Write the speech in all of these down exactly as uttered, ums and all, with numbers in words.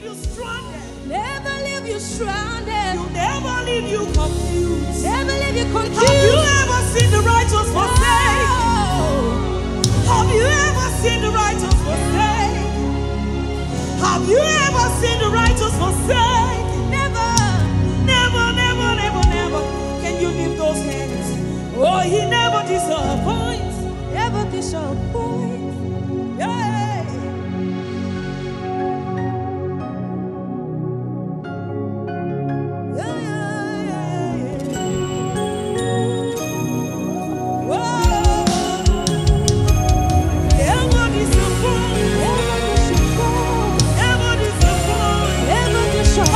you stranded. Never leave you stranded. You never leave you confused. Never leave you confused. Have you ever seen the righteous forsaken? Have you ever seen the righteous forsaken? Have you ever seen the righteous forsaken? Never. Never, never, never, never. Can you lift those hands? Oh, he never disappoints. Never disappoint. Yeah. Yeah, yeah, yeah, yeah. Whoa. Never disappoint. Never disappoint. Never disappoint. Never disappoint.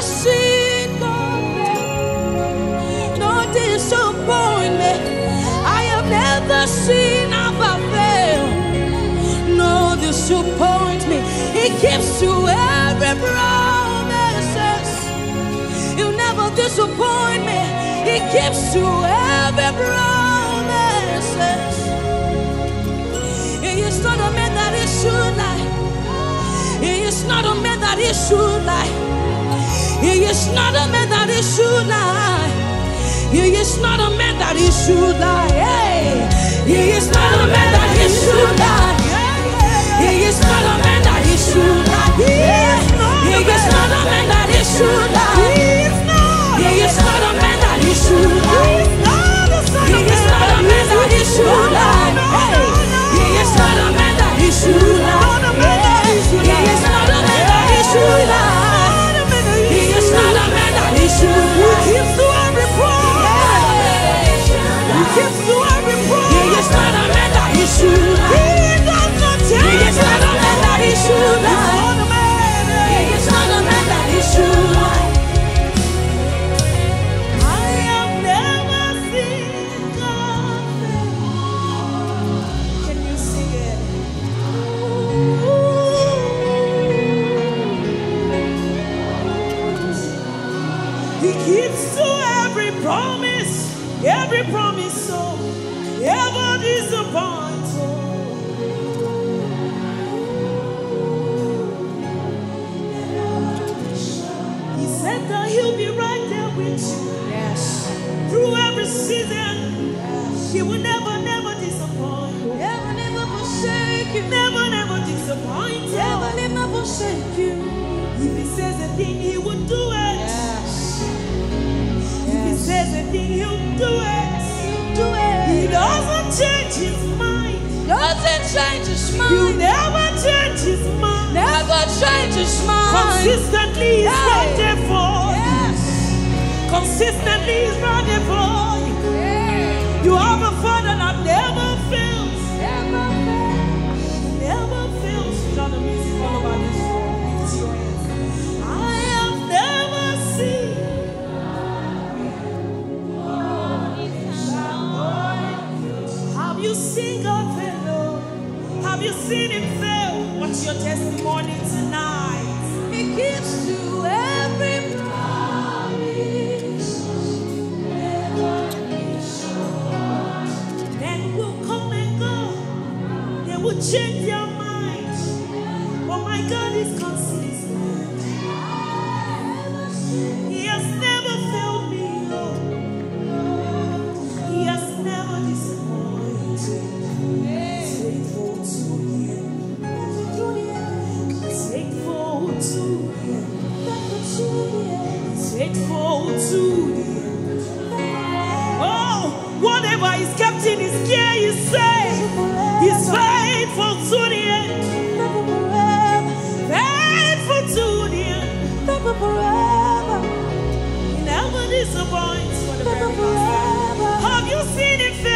seen God fail. No disappointment. I have never seen Abba fail. No disappointment. He keeps to every promises. He'll never disappoint me. He keeps to every promises. He is not a man that he should lie. He is not a man that he should lie. He is not a man that he should lie. He is not a man that he should lie. Hey. He is not a man that he should lie. He is not a man that he should lie. He is not a man that he should lie. He is not a man that he should lie. He is not a man that he should lie. He is not a man that he should lie. He is not a man that he should lie. He is not a man that he should lie. He keeps to every promise. He keeps to every promise. He is not a man that he should lie. He does not change. He is not a man that he should lie. He is not a man that he should lie. I have never seen God fail. Can you sing it? He keeps to every promise, every promise so ever disappoints. He said that he'll be right there with you. Yes. Through every season. Yes. He will never, never disappoint. Never, never forsake you. Never, never disappoint you. Never, never forsake you. If he says a thing, he will do it. Yes. If he says a thing, he'll do it. He'll do it. He doesn't change his mind. Doesn't change his mind. He'll never change his mind. Never change his mind. Consistently he's hey. right there for you. Yes. Consistently he's right there for you. Hey. You have a father that never fails. Never fails. Never fails. Turn the music all over this room. Lift your hands. I have never seen. Have you seen God fail? Have you seen him fail? What's your testimony tonight? He gives to every promise. Then will come and go. They will change their mind. But my God is consistent. He has never failed me. Oh. He has never disappointed. Faithful to him. Faithful to him. Faithful to him. Oh, whatever is kept in his care, you say, he's faithful to the end. Faithful to the end. He never disappoints for the very first time. Have you seen him fail?